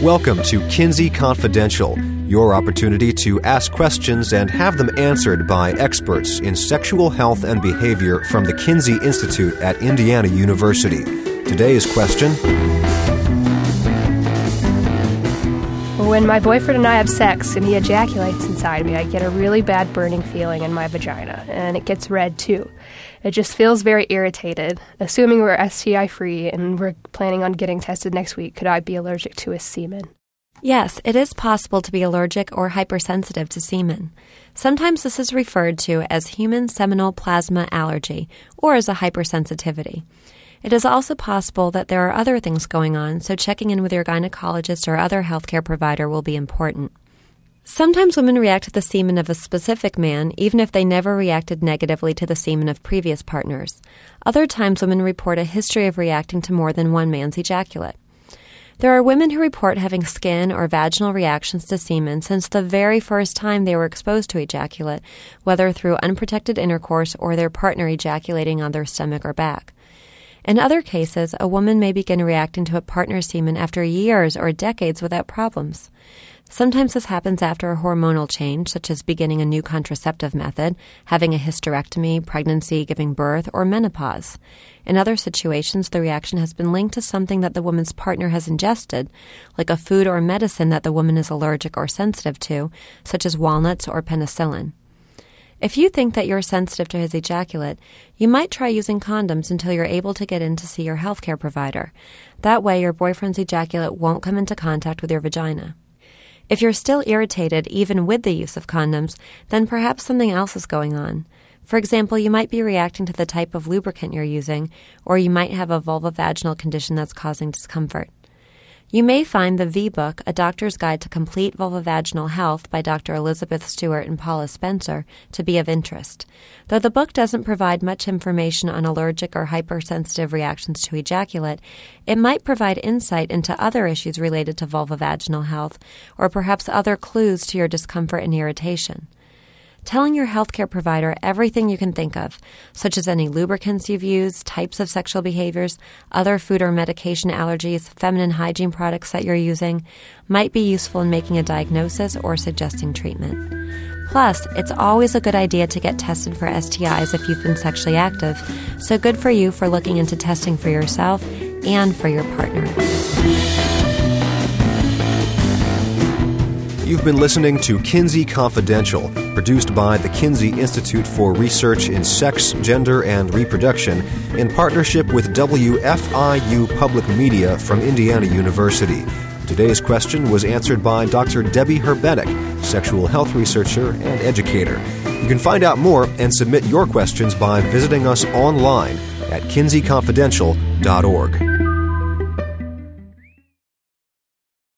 Welcome to Kinsey Confidential, your opportunity to ask questions and have them answered by experts in sexual health and behavior from the Kinsey Institute at Indiana University. Today's question: when my boyfriend and I have sex and he ejaculates inside me, I get a really bad burning feeling in my vagina, and it gets red too. It just feels very irritated. Assuming we're STI-free and we're planning on getting tested next week, could I be allergic to his semen? Yes, it is possible to be allergic or hypersensitive to semen. Sometimes this is referred to as human seminal plasma allergy or as a hypersensitivity. It is also possible that there are other things going on, so checking in with your gynecologist or other healthcare provider will be important. Sometimes women react to the semen of a specific man, even if they never reacted negatively to the semen of previous partners. Other times women report a history of reacting to more than one man's ejaculate. There are women who report having skin or vaginal reactions to semen since the very first time they were exposed to ejaculate, whether through unprotected intercourse or their partner ejaculating on their stomach or back. In other cases, a woman may begin reacting to a partner's semen after years or decades without problems. Sometimes this happens after a hormonal change, such as beginning a new contraceptive method, having a hysterectomy, pregnancy, giving birth, or menopause. In other situations, the reaction has been linked to something that the woman's partner has ingested, like a food or medicine that the woman is allergic or sensitive to, such as walnuts or penicillin. If you think that you're sensitive to his ejaculate, you might try using condoms until you're able to get in to see your healthcare provider. That way, your boyfriend's ejaculate won't come into contact with your vagina. If you're still irritated even with the use of condoms, then perhaps something else is going on. For example, you might be reacting to the type of lubricant you're using, or you might have a vulvovaginal condition that's causing discomfort. You may find the V-Book, A Doctor's Guide to Complete Vulvovaginal Health by Dr. Elizabeth Stewart and Paula Spencer, to be of interest. Though the book doesn't provide much information on allergic or hypersensitive reactions to ejaculate, it might provide insight into other issues related to vulvovaginal health, or perhaps other clues to your discomfort and irritation. Telling your healthcare provider everything you can think of, such as any lubricants you've used, types of sexual behaviors, other food or medication allergies, feminine hygiene products that you're using, might be useful in making a diagnosis or suggesting treatment. Plus, it's always a good idea to get tested for STIs if you've been sexually active, so good for you for looking into testing for yourself and for your partner. You've been listening to Kinsey Confidential, produced by the Kinsey Institute for Research in Sex, Gender, and Reproduction in partnership with WFIU Public Media from Indiana University. Today's question was answered by Dr. Debbie Herbenek, sexual health researcher and educator. You can find out more and submit your questions by visiting us online at kinseyconfidential.org.